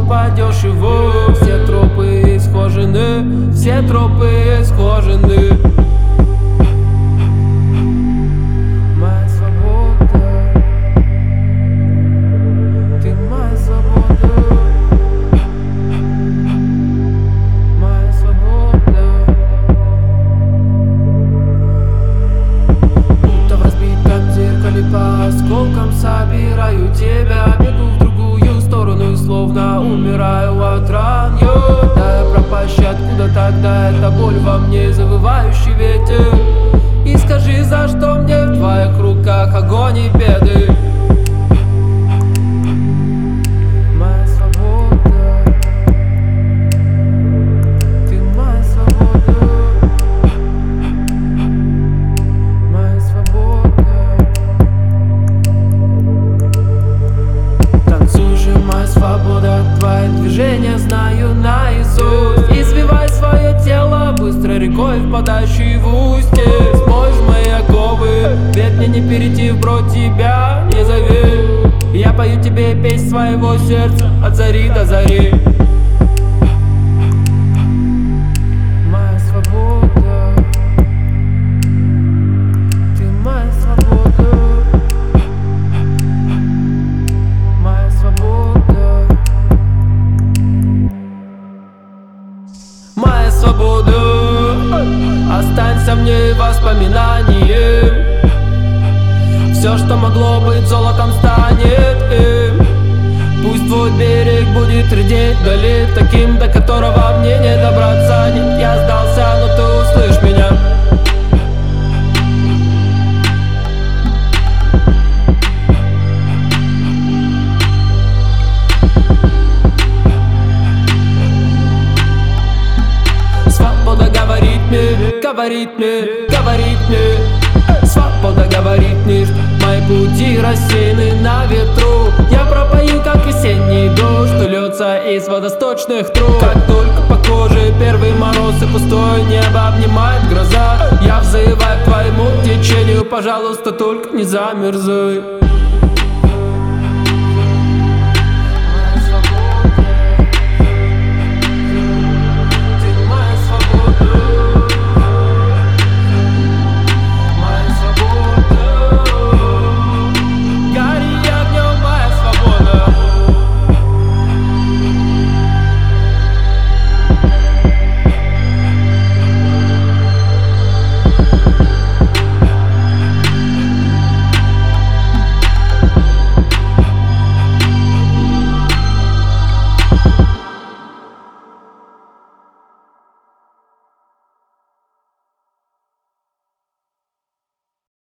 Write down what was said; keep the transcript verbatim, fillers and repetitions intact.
упадешь его. Все тропы исхожены, все тропы исхожены. Моя свобода, ты моя свобода. Моя свобода. Будто в разбитом зеркале по осколкам собираю тебя. Бегу в другую сторону и словно умираю от ран. Йо, да, пропащий, откуда тогда эта боль во мне, завывающий ветер? И скажи, за что мне в твоих руках огонь и беды? Моя свобода, ты моя свобода. Моя свобода. Танцуй же, моя свобода, твои движения знаю наизусть. Извивай свое тело быстрой рекой, впадающей в устье. Смоешь мои оковы, ведь мне не перейти вброд тебя, не зови. Я пою тебе песнь своего сердца от зари до зари. Моя свобода, ты моя свобода. Моя свобода. Моя свобода, останься мне воспоминанием. Все, что могло быть золотом, станет им. Пусть твой берег будет редеть вдали, таким, до которого мне не добраться. Нет, я сдался, но ты услышь меня. Свобода говорит мне, говорит мне, говорит мне. Свобода говорит мне, что мои пути рассеяны на ветру. Я пропою, как весенний дождь, что льется из водосточных труб. Как только по коже первый мороз и пустое небо обнимает гроза, я взываю к твоему течению, пожалуйста, только не замерзай.